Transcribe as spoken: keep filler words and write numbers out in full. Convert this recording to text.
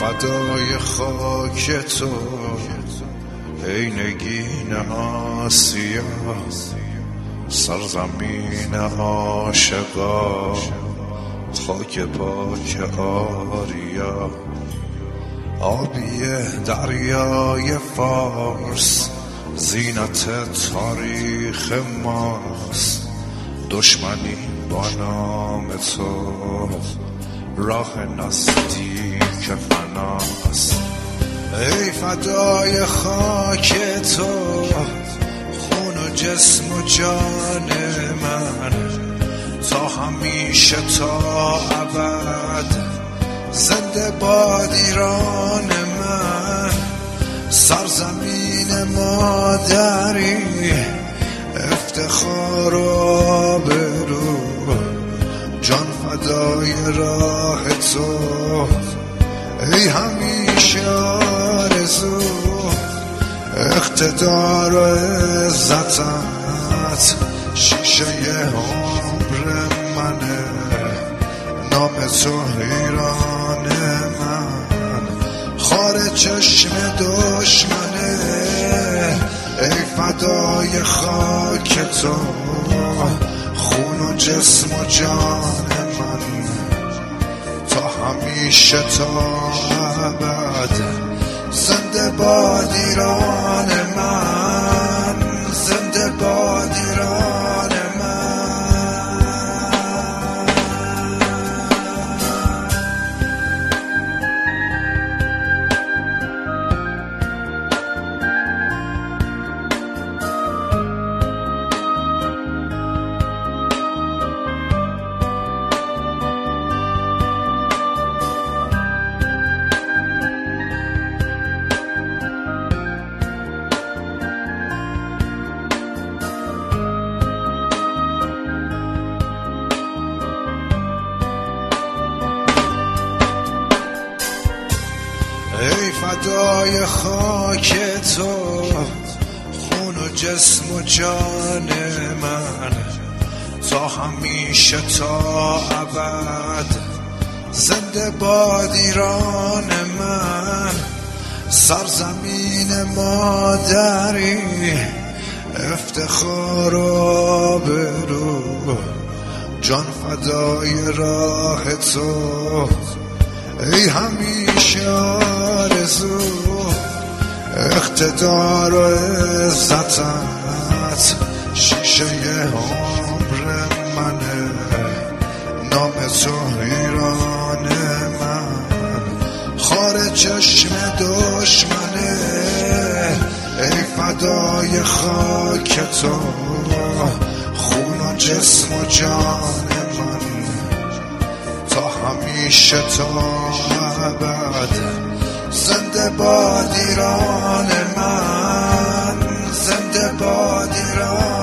فدای خاک تو ای نگین آسیا، سرزمین عاشقا، خاک پاک آریا، آبی دریای فارس، زینت تاریخ ماست. دشمنی با نام تو راه نزدیک فناست. ای فدای خاک تو خون و جسم و جان من، تا همیشه تا ابد زنده باد ایران من. سرزمین مادری، افتخار و آبرو، جان فدای راه تو ای همیشه آرزو. اقتدار و عزتت شیشه عمر منه، نام تو ایران من، خار چشم دشمنه. ای فدای خاک تو خون و جسم و جان من، تا همیشه تا ابد زنده باد ایران من، زنده باد ایران من. ای فدای خاک تو خون و جسم و جان من، تا همیشه تا ابد زنده باد ایران من. سرزمین مادری، افتخار و آبرو، جان فدای راه تو ای همیشه آرزو. اقتدار و عزتت شیشه عمر منه، نام تو ایران من، خار چشم دشمنه. ای فدای خاک تو خون و جسم و جان من، تا همیشه تا ابد زنده باد ایران من، زنده باد ایران.